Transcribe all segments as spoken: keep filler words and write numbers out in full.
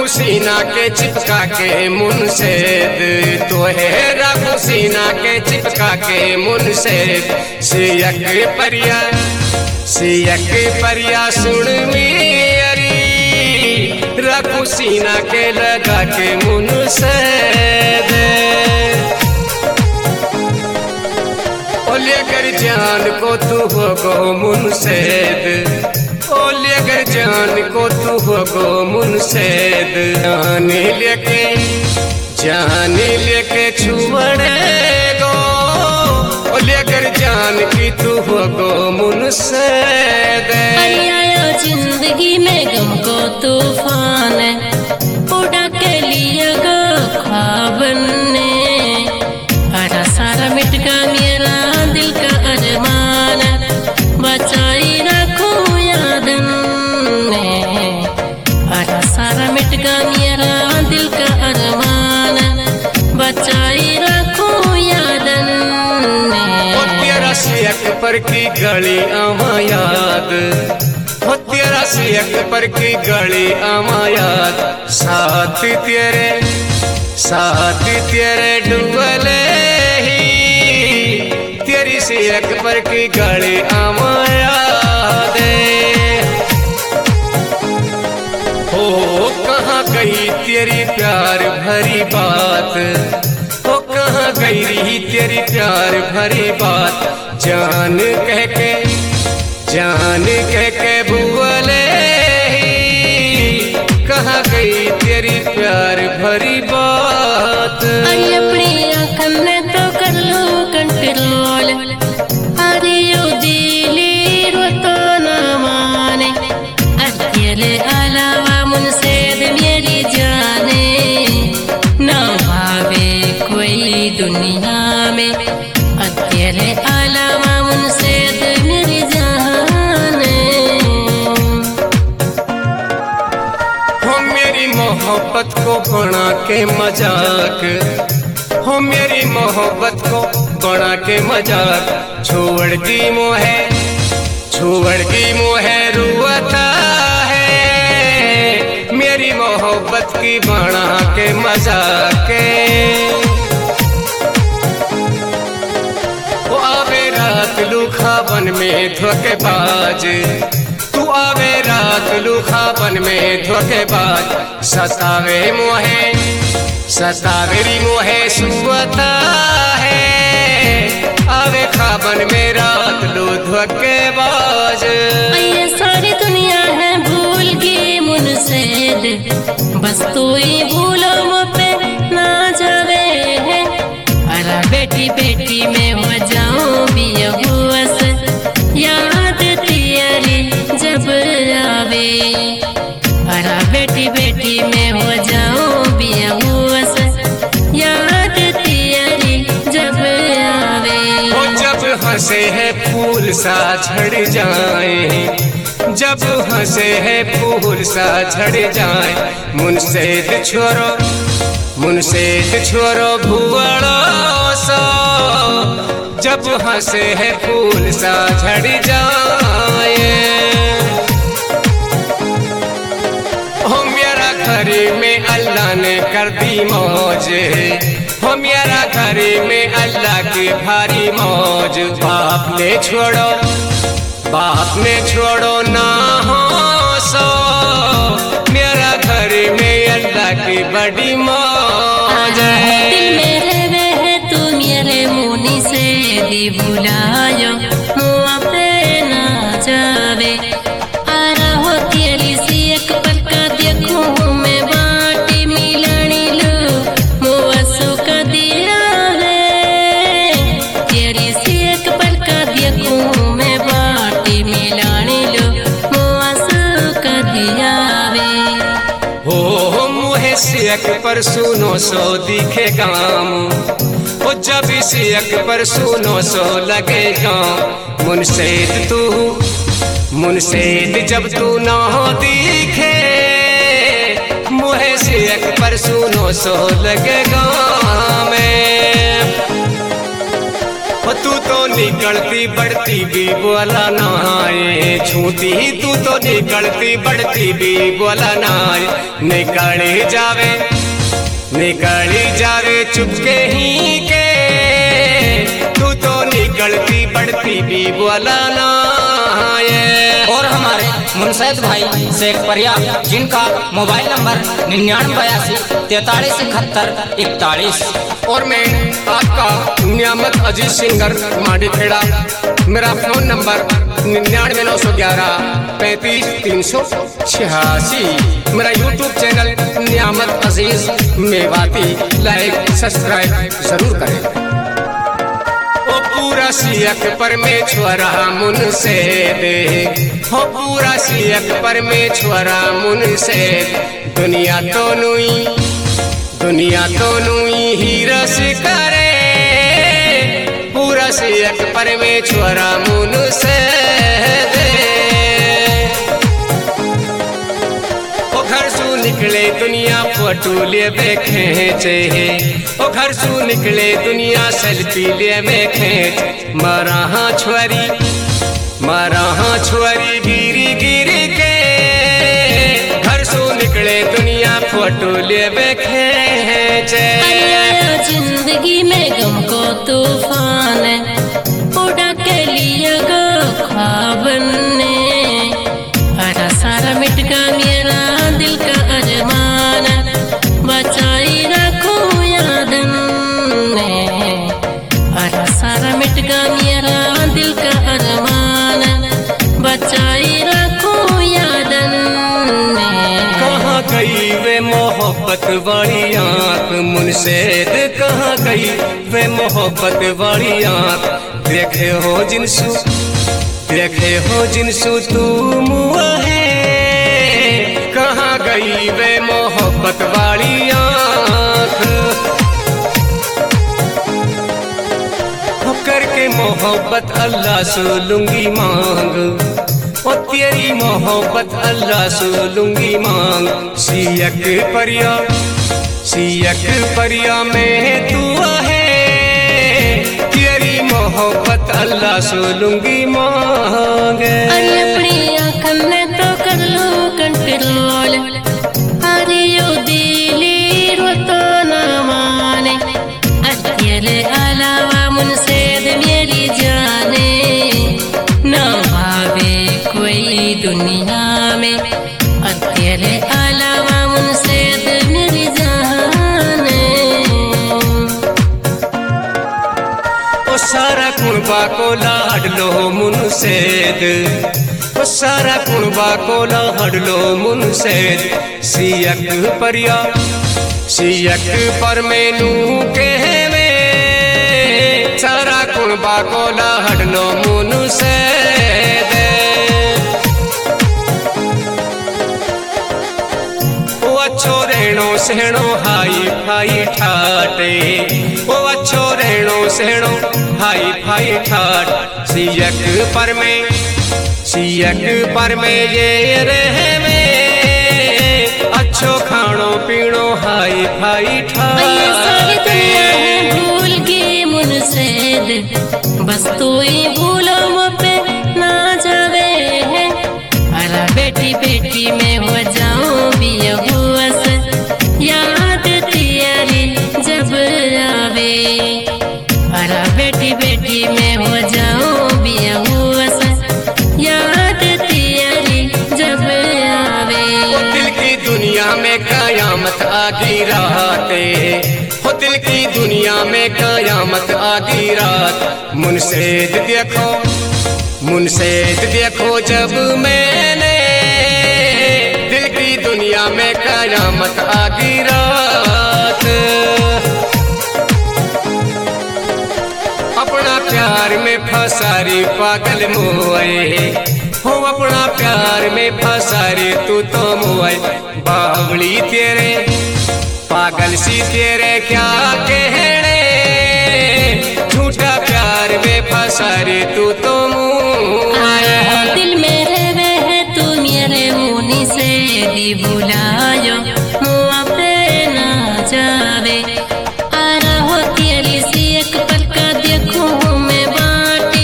सीना के चिपका के मुनसेद तो है रखू सीना के चिपका के मुनसेद सियक परिया सियक परिया सुन मेरी रखू सीना के लगा के मुनसेद लेकर जान को तू हो गो मुनसेद ओ लेकर जान को तू हो गो मुनसेद जान लेके जान लेके छुड़े गो ओ लेकर जान की तू हो गो मुनसेद आया जिंदगी में गम को तूफान उड़ा के लिए गो ख्वाब ने हरा सारा मिट का मेरा दिल का अरमान बचाई रखूं याद ने हरा सारा मिट का मेरा दिल का अरमान बचाई रखूं याद ने तेरा सियक पर की गली आमा याद हो तेरा सियक पर की गली आमा याद साथ तेरे साथ तेरे डुबले ही तेरी सियक पर की गली आमा याद हो कहाँ गई तेरी प्यार भरी बात हो कहाँ गई रही तेरी प्यार भरी बात जान कह के जान कह के बुअले कहाँ गई तेरी प्यार भरी बात अपनी आँखन ने तो कर लो कंट्रोल अरे यो दिली रोतो ना माने अकेले अलावा मुनसेद मेरी जाने ना भावे कोई दुनिया में अकेले अलावा मुनसेद मेरी जाने हो मेरी मोहब्बत को बना के मजाक हो मेरी मोहब्बत को बना के मजाक छोड़ दी मोहे छोड़ दी मोहे रुआता है मेरी मोहब्बत की बना के मजाक वो आवे रात लुखावन में धोखेबाज तू आवे रात लुखावन में धोखेबाज सतावे मोहे सतावेरी मोहे सुवता है आवे खाबन में रात लो धोखेबाज ये सारी दुनिया है भूल गई मुनसेद बस तू ही भूलो मुझे ना जावे है अरे बेटी बेटी में हो जाऊं भी बस याद तेरी जब आवे अरे बेटी बेटी में हो जाऊं भी बस याद तेरी जब आवे वो जब हंसे है फूल सा झड़ जाए जब हंसे है फूल सा झड़ जाए मुनसेद छोरो मुनसेद छोरो भुवड़ो सो जब हंसे है फूल सा झड़ जाए हो मेरा घरी में अल्लाह ने कर दी मौज हो मेरा घरी में अल्लाह की भारी मौज बाप ने छोड़ो बाप ने छोड़ो ना हो सो मेरा घरी में अल्लाह की बड़ी मौज दिल मेरे वे है तू मेरे मुनी से दी बुलायो मुआ पे ना जावे आरा हो तेरी सी एक पल का देखूं मैं बाटी मिलनी लो मुआ सुका दिया है तेरी सी एक पल का देखूं मैं बाटी मिलनी लो मुआ सुका दिया वे हो मुहे सियक पर सुनो सो दिखे गाम वो जब सियक पर सुनो सो लगे गाँव मुनसेद तू मुनसेद जब तू ना दिखे मुहे सियक पर सुनो सो लगे गाँव में तू तो निकलती बढ़ती भी बोला नाए, छूती तू तो निकलती बढ़ती भी बोला नाए। निकली जावे निकली जावे चुपके ही के, तू तो निकलती बढ़ती भी बोला नाए। और हमारे मुनसैद भाई शेख परिया, जिनका मोबाइल नंबर निन्यानवे बयासी तैतालीस इकहत्तर इकतालीस। और मैं आपका नियामत अजीज सिंगर माडी खेड़ा, मेरा फोन नंबर निन्यानवे नौ सौ ग्यारह पैंतीस तीन सौ छियासी। मेरा YouTube channel Niyamat Aziz Mewati, like subscribe जरूर करें। ओ पूरा सियक परमेश्वरा मुन से दे, हो पूरा सियक परमेश्वरा मुन से। दुनिया तो नुई दुनिया तो नुई ही रस करे, पूरा सियक परमेश्वरा मुन से दे। ओ घर सू निकले दुनिया फोटो ले खेचे, ओ घर सू निकले दुनिया सेल्फी ले में खेच। मारा हाँ छुरी मारा हाँ छुरी गिरी गिरी के, घर सू निकले दुनिया फोटो ले खेचे। जिंदगी में गम को तूफान उड़ा के लिया गो ख्वाब ने, हरा सारा मिट गया मेरा दिल का अरमान, बचाई रखो याद ने। हरा सारा मिट गया मेरा दिल का अरमान, बचाई रखो याद ने। कहाँ गई वे मोहब्बत वाली आँख मुनसेद, कहाँ गई वे मोहब्बत वाली आँख। देखे हो जिनसू देखे हो जिनसू तू मुआ है, कहाँ गई वे मोहब्बत वाली आँख। करके मोहब्बत अल्लाह से लूंगी मांग, ओ तेरी मोहब्बत अल्लाह से लूंगी मांग। सियक परिया सियक परिया में तू है, तेरी मोहब्बत अल्लाह से लूंगी मांग। अपनी आँखन ने तो कर लो कंट्रोल, अरे यो दिली रो तो ना माने। अकेले अलावा मुनसेद मेरी जाने, ना भावे कोई दुनिया में। अकेले अलावा मुनसेद मेरी जाने। ओ सारा कुर्बा को लाड लो मुनसेद, ओ सारा कुर्बा को लाड लो मुनसेद। सियक परिया सियक पर मैनू कहवे, सारा कुर्बा को लाड लो मुनसेद। ओ अच्छो रहनो सहनो हाई फाई ठाटे, ओ अच्छो रहनो सहनो हाई फाई ठाट। सियक पर में सियक पर में ये रहे में, अच्छो खानो पीनो हाई फाई ठाट। भूल गई मुनसेद, बस तू ही भूलो मुझे ना जावे है। अरे बेटी बेटी में हो जाऊं भी हुआस, याद तेरी जब आवे। अरे बेटी बेटी में हो जाऊं भी हुआस, याद तेरी जब आवे। दिल की दुनिया में कयामत आगी राते, हो दिल की दुनिया में कयामत आगी रात। मुनसेद देखो मुनसेद देखो जब मैंने, दिल की दुनिया में कयामत आगी रात। अपना प्यार में फसारी पागल मोए, हो अपना प्यार में फसारी तू तो मोए। बावली तेरे पागल सी तेरे क्या कहने, झूठा प्यार में फसारी तू तो मोए। दिल में रहे है तू मेरे मुनी से भी बुलायो, मुआ पे ना जावे। आ रहा हो तेरी सी एक पल का देखूं मैं बाट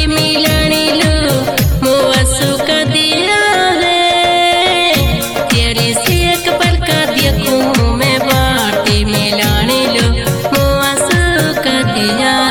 दिया